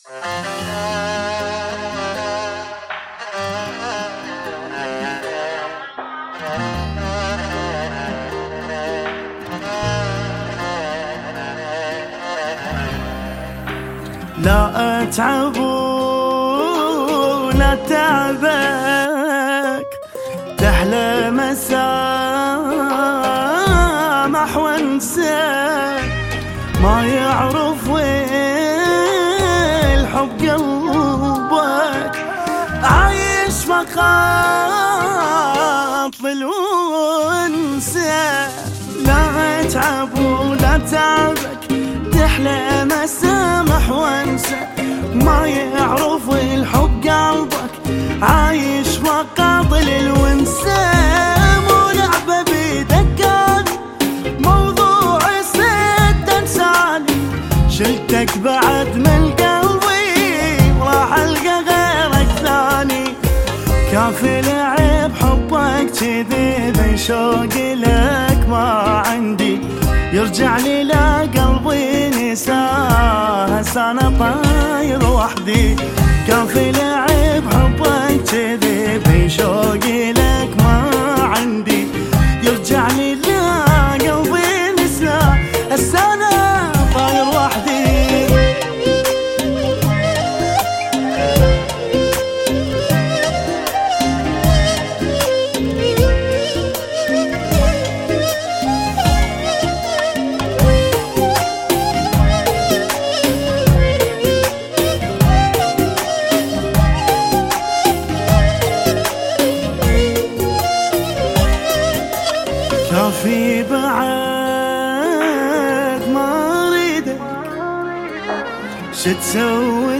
لا أتعب ولا تعبك، تحلى مسامح وانسى، ما يعرف والحب قلبك، عايش فقط للونسة. لا أتعب ولا تعبك، تحلى مسامح وانسى، ما يعرف الحب قلبك، عايش فقط للونسة. مو لعبة بيدك، موضوع سد انساني، شلتك بعد من قلبي وراح القى غيرك ثاني. كافي لعب حبك جذي بين شوقي لك ما عندي، يرجع لي لا قلبي نساه، هسه انا طاير وحدي. كافي لعب حبك جذي بين شوقي لك ما عندي، يرجع لي لا قلبي نساه، هسه انا طاير وحدي. كافي بعد ما اريدك، شو تسوي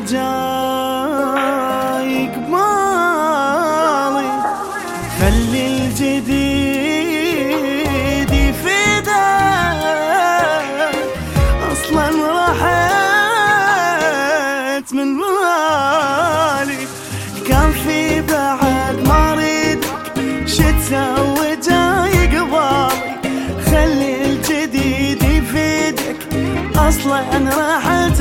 جاي قبالي، خلي الجديد يفيدك، اصلا راحت من بالي. كافي بعد ما اريدك، شو تسوي جاي قبالي، خلي الجديد يفيدك، اصلا راحت